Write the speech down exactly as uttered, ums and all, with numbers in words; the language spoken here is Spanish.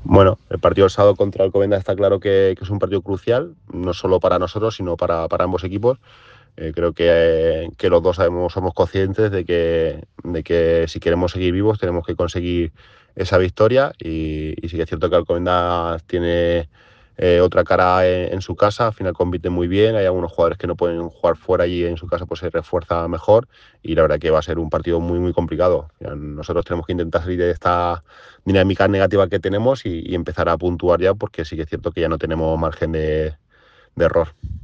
Bueno, el partido del sábado contra Alcobendas está claro que, que es un partido crucial, no solo para nosotros, sino para, para ambos equipos. Eh, creo que, que los dos sabemos, somos conscientes de que, de que si queremos seguir vivos tenemos que conseguir esa victoria y, y sí que es cierto que Alcobendas tiene eh, otra cara en, en su casa, al final compite muy bien, hay algunos jugadores que no pueden jugar fuera y en su casa pues se refuerza mejor y la verdad que va a ser un partido muy muy complicado. Nosotros tenemos que intentar salir de esta dinámica negativa que tenemos y, y empezar a puntuar ya porque sí que es cierto que ya no tenemos margen de, de error.